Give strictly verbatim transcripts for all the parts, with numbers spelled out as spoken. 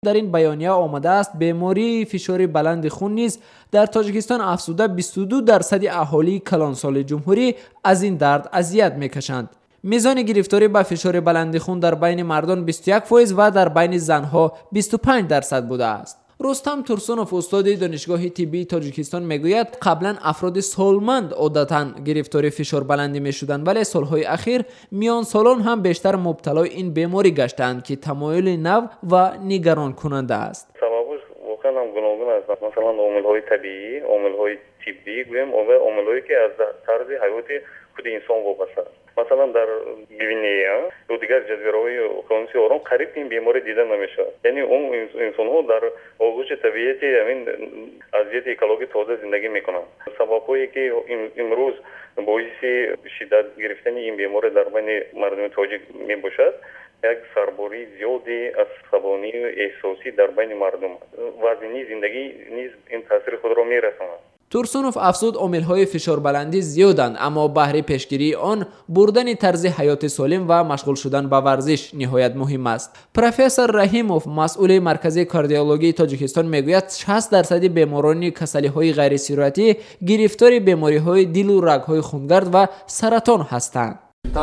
در این بیانیه آمده است بیماری فشار بلند خون نیز در تاجیکستان افزوده بیست و دو درصد اهالی کلانسال جمهوری از این درد اذیت میکشند. میزان گرفتاری به فشار بلند خون در بین مردان بیست و یک فیصد و در بین زنها بیست و پنج درصد بوده است. رستم ترسونوف استاد دانشگاه طبی تاجیکستان میگوید قبلا افراد سالمند عادتا گرفتار فشار بلندی میشدند، ولی سالهای اخیر میان سالان هم بیشتر مبتلای این بیماری گشتند که تمایل نو و نگران کننده است. سببش واقعا هم گوناگون است. مثلا عامل‌های طبیعی، عامل‌های طبی گویم و عامل‌هایی که از طرز حیات خود انسان وابسته است. مثلا در بیوینی و دیگر جزیره‌های اقیانوس آرام قریب این بیماری دیده نمیشه. یعنی اون انسان‌ها در آغوش طبیعت همین اذیت اکولوژی تازه زندگی میکنند. سبب‌هایی که امروز باعث شدت گرفتن این بیماری در بین مردم تاجیک میباشد، یک سرباری زیادی عصبانی و احساسی در بین مردم، وزنی زندگی نیز این تاثیر خود را میرساند. ترسونوف افزود عامل‌های فشار بلندی زیادند، اما بهره پیشگیری آن بردن طرز حیات سالم و مشغول شدن به ورزش نهایت مهم است. پروفسور رحیموف مسئول مرکز کاردیولوژی تاجیکستان میگوید شصت درصد بیماران کسلی‌های غیر سیروتی گرفتار بیماری‌های دل و رگ‌های خونگرد و سرطان هستند.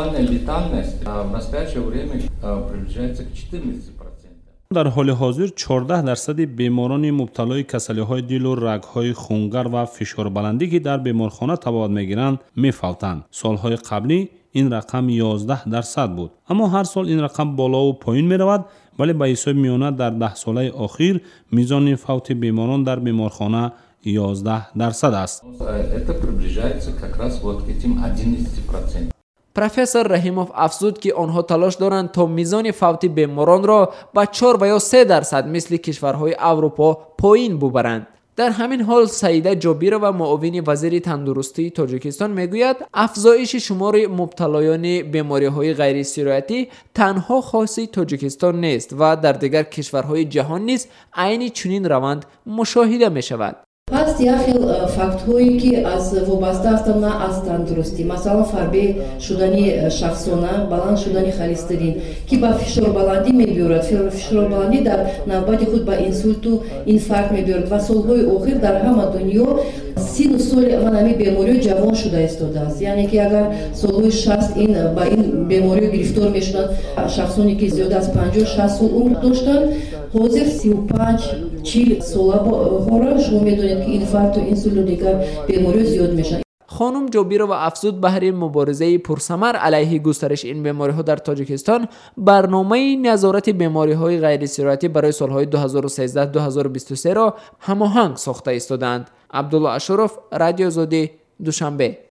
در حال حاضر چهارده درصد بیماران مبتلای کسلی‌های دل و رگ‌های خونگرد و فشار بلندی که در بیمارخانه تبابت می‌گیرند می‌فوتند. سال‌های قبلی این رقم یازده درصد بود، اما هر سال این رقم بالا و پایین می‌رود، ولی به حساب میانه در ده ساله اخیر میزان فوت بیماران در بیمارخانه یازده درصد است. پروفسور رحیموف افزود که آنها تلاش دارند تا میزان فوت بیماران را به چهار و یا سه درصد مثل کشورهای اروپا پایین ببرند. در همین حال سعیده جابیرا و معاون وزیر تندرستی تاجیکستان میگوید افزایش شمار مبتلایان بیماری‌های غیر سیروتی تنها خاصی تاجیکستان نیست و در دیگر کشورهای جهان نیز عین چنین روند مشاهده می‌شود. هست یا خیل فکت هایی که از وابسته هستند از تندرستی، مثلا فربه شدنی شخصانه، بلند شدنی خلیسترین که با فشار بلندی میبیارد. فشار بلندی در نوبت خود با انسولت و اینفارکت میبیارد و سالهای اخیر در همه دنیا سین و سال من همین بیماری جوان شده ایستاده است. یعنی که اگر سالهای شصت این با این بیماری گرفتار میشدند، شخصانی که زیاد از پنجاه شصت سال عمر داشتند، حاضر سی و پنج چهل ساله ها شما میدونید که اینفارکت و انسولت و دیگر بیماری زیاد میشن. خانم جابیرا و افزود بهر مبارزه پرثمر علیه گسترش این بیماری ها در تاجیکستان برنامه نظارت بیماری های غیر سیروتی برای سالهای دو هزار و سیزده تا دو هزار و بیست و سه را هماهنگ ساخته ایستادند. عبدالله اشرف، رادیو آزادی، دوشنبه.